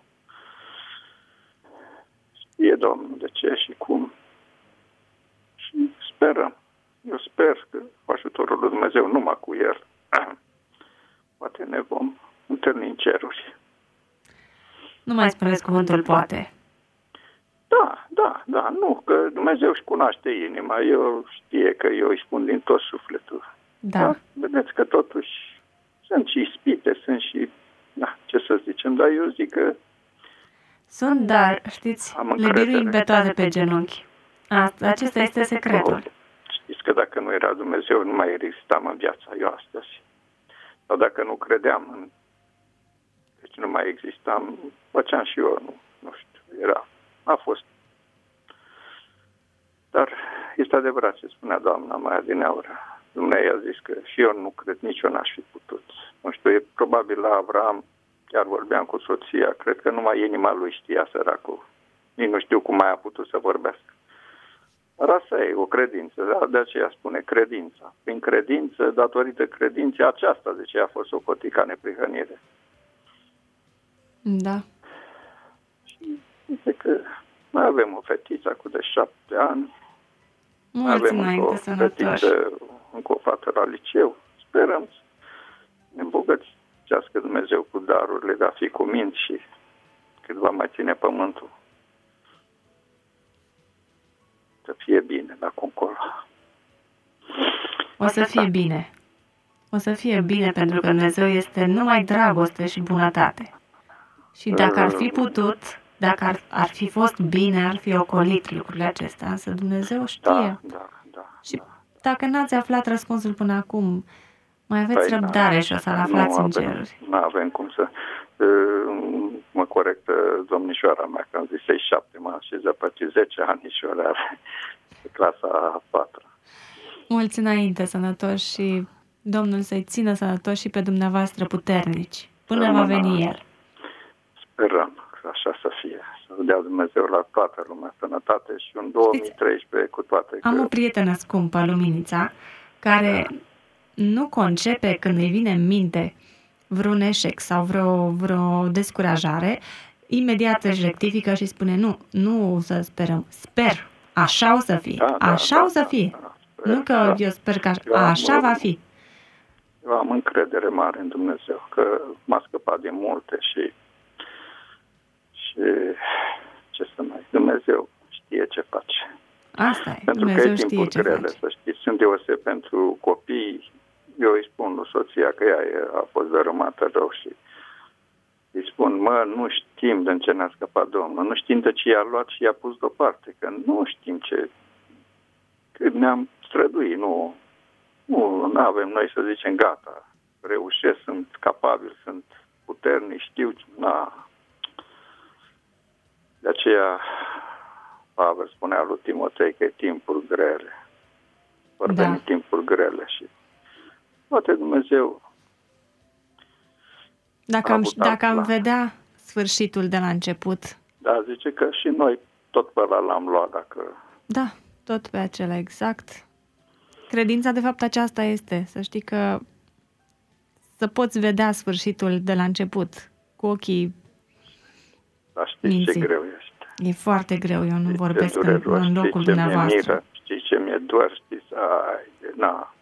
Știe Domnul de ce și cum. Și sperăm. Eu sper că cu ajutorul lui Dumnezeu, numai cu El, poate ne vom întâlni în ceruri. Nu mai spuneți cuvântul poate. Da, da, da, nu, că Dumnezeu își cunoaște inima, eu știe că eu îi spun din tot sufletul. Da. Da? Vedeți că totuși sunt și ispite, sunt și, da, ce să zicem, dar eu zic că... Sunt, dar, știți, le biruim pe toate pe genunchi. Asta, acesta este secretul. Știți că dacă nu era Dumnezeu, nu mai existam în viața eu astăzi. Sau dacă nu credeam, în... deci nu mai existam, făceam și eu, nu, nu știu, era... A fost. Dar este adevărat ce spunea doamna mai adineaură. Dumnezeu a zis că și eu nu cred, nici eu n-aș fi putut. Nu știu, e probabil la Avram, chiar vorbeam cu soția, cred că numai inima lui știa, săracul. Nici nu știu cum mai a putut să vorbească. Dar asta e o credință, da? De aceea spune credința. Prin credință, datorită credinței aceasta, de ce a fost socotit ca neprihănire. Da. Zice că mai avem o fetiță cu de șapte ani. Mulți avem o fetiță, încă o fată la liceu. Sperăm să ne îmbogățească Dumnezeu cu darurile de a fi cuminți și cât va mai ține pământul. Să fie bine la concolo. O să fie bine. O să fie bine pentru că Dumnezeu este numai dragoste și bunătate. Și dacă ar fi putut... Dacă ar, ar fi fost bine, ar fi ocolit lucrurile acestea, însă Dumnezeu știe. Da, da, da, și da. dacă n-ați aflat răspunsul până acum, mai aveți păi, răbdare da, și o să-l aflați în ceruri. Nu avem cum să... Mă corectă domnișoara mea, că am zis șaizeci și șapte, m-am așezat pe zece anișoare are clasa a patra. Mulți înainte, sănătoși și Domnul să-i țină sănătoși și pe dumneavoastră puternici, până va veni El. Sperăm așa să fie. Să dea Dumnezeu la toată lumea sănătate și în două mii treisprezece cu toate. Am o prietenă scumpă, Luminița, care nu concepe când îi vine în minte vreun eșec sau vreo, vreo descurajare, imediat își rectifică și spune nu, nu să sperăm, sper, așa o să fie, da, da, așa da, o să da, fie. Da, da, nu că da. eu sper că eu așa am, va fi. Eu am încredere mare în Dumnezeu, că m-a scăpat de multe și, și ce să mai... Dumnezeu știe ce face. Asta e, pentru Dumnezeu că e știe timpuri ce grele, face. să știți, sunt deoseb pentru copii. Eu îi spun lui soția că ea a fost dărâmată rău și îi spun, mă, nu știm de ce ne-a scăpat Domnul, nu știm de ce i-a luat și i-a pus deoparte, că nu știm ce... Că ne-am străduit, nu... Nu avem noi să zicem gata, reușesc, sunt capabil, sunt puternic, știu, na. De aceea Pavel spunea lui Timotei că e timpuri grele. Vor Da. veni timpuri grele și poate Dumnezeu Dacă a am, avut dacă am alt plan. vedea sfârșitul de la început, Da, zice că și noi tot pe ăla l-am luat dacă... da, tot pe acela exact. Credința, de fapt, aceasta este, să știi că să poți vedea sfârșitul de la început, cu ochii Dar știți minții. ce greu este. E foarte greu, eu nu Știți vorbesc ce în, dureros, în locul știți ce mi-e dumneavoastră. miră, știți ce mi-e dor, știți, ai, na.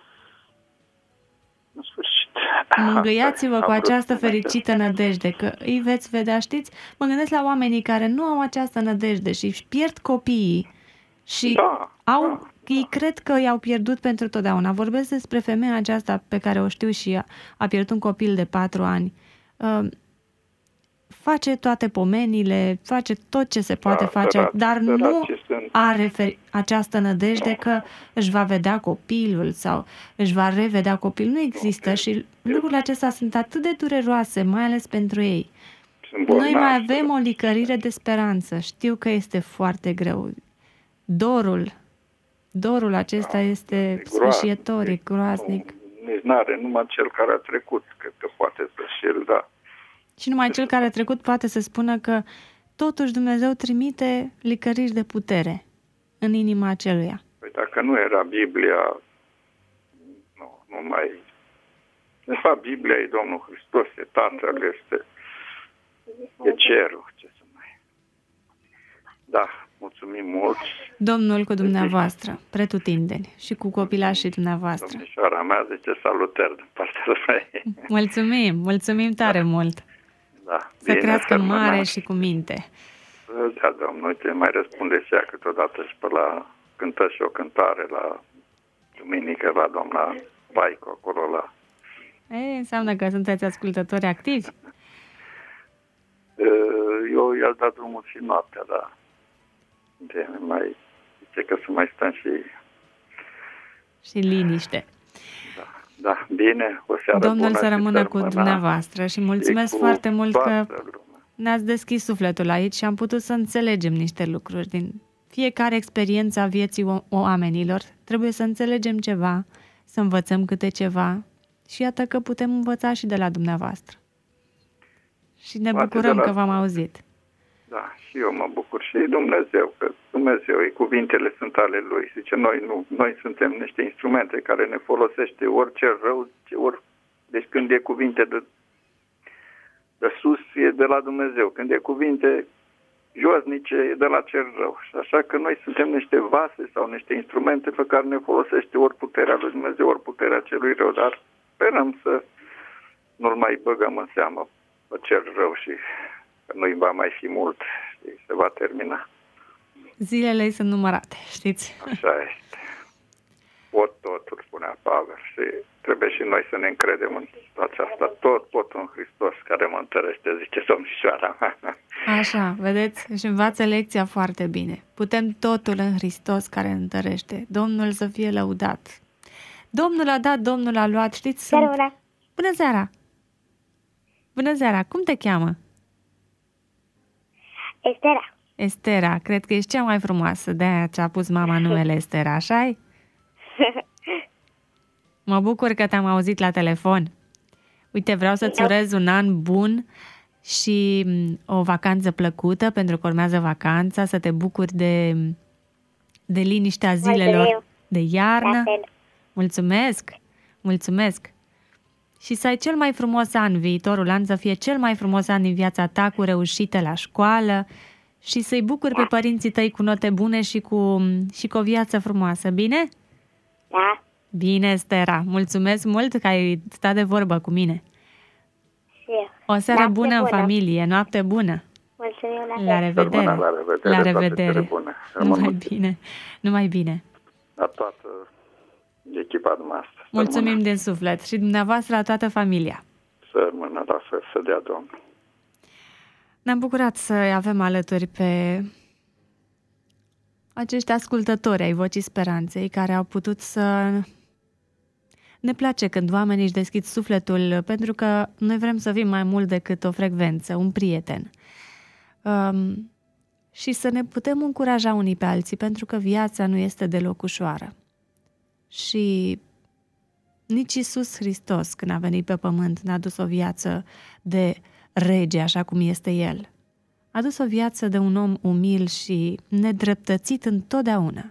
În sfârșit. Mângâiați-vă Asta cu am vrut această să mai fericită nădejde, că îi veți vedea, știți? Mă gândesc la oamenii care nu au această nădejde și își pierd copiii și Da, au, da, ei cred că i-au pierdut pentru totdeauna. Vorbesc despre femeia aceasta pe care o știu și a, a pierdut un copil de patru ani. Uh, face toate pomenile, face tot ce se poate Da, face, săraci, dar nu săraci sunt. are fer- această nădejde că își va vedea copilul sau își va revedea copilul. Nu există Nu, și lucrurile acestea sunt atât de dureroase, mai ales pentru ei. sunt Noi bolnavi, mai avem o săraci. licărire de speranță. Știu că este foarte greu. Dorul, dorul acesta este E sfâșietor, e groaznic. groaznic. Nu, nici n-are, numai cel care a trecut, cred că poate să și el, da. Și numai cel care a trecut poate să spună că totuși Dumnezeu trimite licăriri de putere în inima aceluia. Păi dacă nu era Biblia, nu, nu mai... De fapt, Biblia e Domnul Hristos, e Tatăl, este... e cerul, ce să mai... Da, mulțumim mult. Domnul cu dumneavoastră, pretutindeni, și cu copilașii dumneavoastră. Domnișoara mea zice salutări din partea lui. Mulțumim, mulțumim tare mult. Da, Să bine, crească sărmâna. mare și cu minte. Da, Domnul, uite, mai răspunde și ea câteodată și pe la cântă și o cântare la duminică la doamna Paico, acolo la... E, înseamnă că sunteți ascultători activi. Eu i-am dat drumul și noaptea, da. De mai zice că să mai stăm și... Și liniște. Da, da, bine, o seară Domnul bună să și rămână cu sărbăna. dumneavoastră și mulțumesc Și cu foarte mult că toată lumea. ne-ați deschis sufletul aici și am putut să înțelegem niște lucruri din fiecare experiență a vieții o- oamenilor. Trebuie să înțelegem ceva, să învățăm câte ceva și iată că putem învăța și de la dumneavoastră. Și ne Poate bucurăm de la- că v-am auzit. Da, și eu mă bucur. Și Dumnezeu, că Dumnezeu, cuvintele sunt ale Lui. Zice, noi nu, noi suntem niște instrumente care ne folosește orice rău, ori... Deci când e cuvinte de, de sus, e de la Dumnezeu. Când e cuvinte josnice, e de la cel rău. Și așa că noi suntem niște vase sau niște instrumente pe care ne folosește ori puterea lui Dumnezeu, ori puterea celui rău. Dar sperăm să nu-l mai băgăm în seamă pe cel rău și că nu-i va mai fi mult și se va termina. Zilele sunt numărate, știți? Așa este. Pot totul, spunea Pavel, și trebuie și noi să ne încredem în aceasta. Tot pot în Hristos care mă întărește, zice domnișoara. Așa, vedeți? Își învață lecția foarte bine. Putem totul în Hristos care ne întărește. Domnul să fie lăudat. Domnul a dat, Domnul a luat. Știți? Sunt... Bună seara! Bună seara! Cum te cheamă? Estera. Estera. Cred că ești cea mai frumoasă. De-aia ți-a pus mama numele Estera, așa-i? Mă bucur că te-am auzit la telefon. Uite, vreau să-ți urez un an bun și o vacanță plăcută, pentru că urmează vacanța, să te bucuri de, de liniștea zilelor de iarnă. Mulțumesc! Mulțumesc! Și să ai cel mai frumos an, viitorul an să fie cel mai frumos an din viața ta, cu reușite la școală și să-i bucuri pe părinții tăi cu note bune și cu, și cu o viață frumoasă, bine? Da. Bine, Estera. Mulțumesc mult că ai stat de vorbă cu mine. O seară Noapte bună în bună. familie, noapte bună. Mulțumim, La revedere. La revedere. La toate revedere. cele bune. Numai bine. Numai bine. La toată echipa noastră. Mulțumim din suflet și dumneavoastră, la toată familia. Să rămână la fel, să dea Domnul. Ne-am bucurat să avem alături pe acești ascultători ai Vocii Speranței, care au putut să... Ne place când oamenii își deschid sufletul, pentru că noi vrem să fim mai mult decât o frecvență, un prieten. Um, și să ne putem încuraja unii pe alții, pentru că viața nu este deloc ușoară. Și nici Iisus Hristos, când a venit pe pământ, n-a dus o viață de rege, așa cum este El. A dus o viață de un om umil și nedreptățit întotdeauna.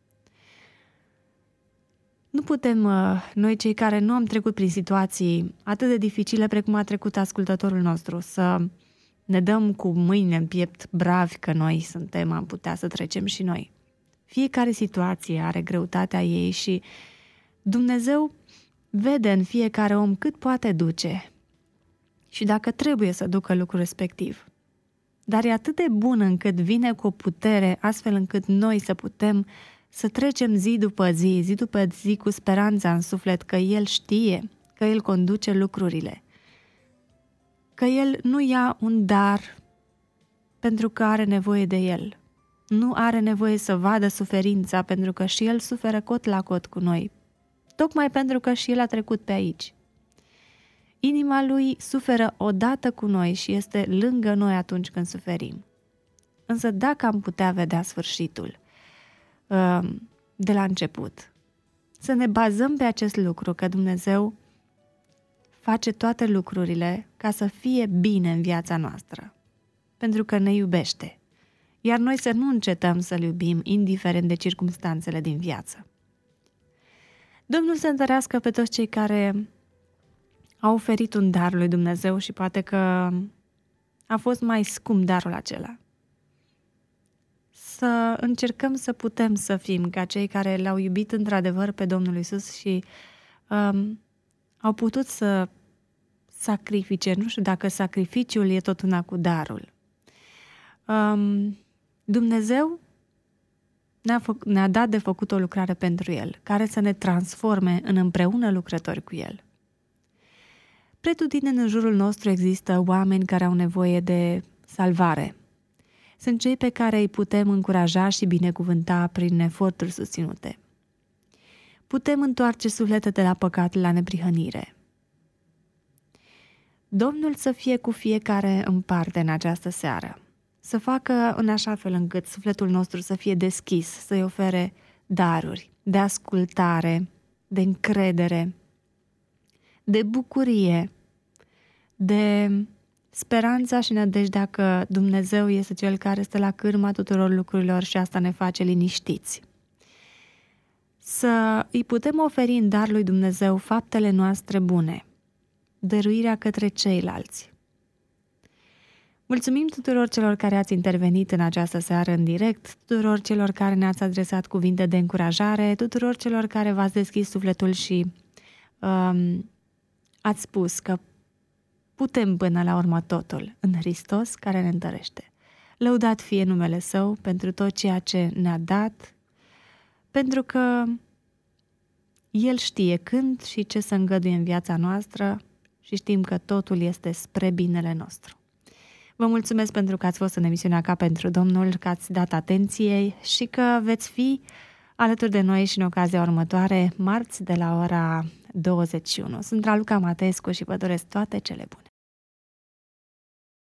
Nu putem, noi cei care nu am trecut prin situații atât de dificile precum a trecut ascultătorul nostru, să ne dăm cu mâine în piept bravi că noi suntem, am putea să trecem și noi. Fiecare situație are greutatea ei și Dumnezeu vede în fiecare om cât poate duce și dacă trebuie să ducă lucrul respectiv. Dar e atât de bun încât vine cu o putere, astfel încât noi să putem să trecem zi după zi, zi după zi, cu speranța în suflet că El știe, că El conduce lucrurile, că El nu ia un dar pentru că are nevoie de El. Nu are nevoie să vadă suferința, pentru că și El suferă cot la cot cu noi, tocmai pentru că și El a trecut pe aici. Inima Lui suferă odată cu noi și este lângă noi atunci când suferim. Însă dacă am putea vedea sfârșitul de la început, să ne bazăm pe acest lucru, că Dumnezeu face toate lucrurile ca să fie bine în viața noastră, pentru că ne iubește, iar noi să nu încetăm să-L iubim, indiferent de circumstanțele din viață. Domnul să întărească pe toți cei care au oferit un dar lui Dumnezeu și poate că a fost mai scump darul acela. Să încercăm să putem să fim ca cei care l-au iubit într-adevăr pe Domnul Iisus și um, au putut să sacrifice. Nu știu dacă sacrificiul e tot una cu darul. Um, Dumnezeu ne-a, fă, ne-a dat de făcut o lucrare pentru El, care să ne transforme în împreună lucrători cu El. Pretutindeni în jurul nostru există oameni care au nevoie de salvare. Sunt cei pe care îi putem încuraja și binecuvânta prin eforturi susținute. Putem întoarce suflete de la păcat la neprihănire. Domnul să fie cu fiecare în parte în această seară, să facă în așa fel încât sufletul nostru să fie deschis, să-i ofere daruri de ascultare, de încredere, de bucurie, de speranța și nădejdea că Dumnezeu este Cel care stă la cârma tuturor lucrurilor și asta ne face liniștiți. Să îi putem oferi în dar lui Dumnezeu faptele noastre bune, dăruirea către ceilalți. Mulțumim tuturor celor care ați intervenit în această seară în direct, tuturor celor care ne-ați adresat cuvinte de încurajare, tuturor celor care v-ați deschis sufletul și um, ați spus că putem până la urmă totul în Hristos care ne întărește. Lăudat fie numele Său pentru tot ceea ce ne-a dat, pentru că El știe când și ce să îngăduie în viața noastră și știm că totul este spre binele nostru. Vă mulțumesc pentru că ați fost în emisiunea Ca pentru Domnul, că ați dat atenție și că veți fi alături de noi și în ocazia următoare, marți de la ora douăzeci și unu. Sunt Raluca Matescu și vă doresc toate cele bune.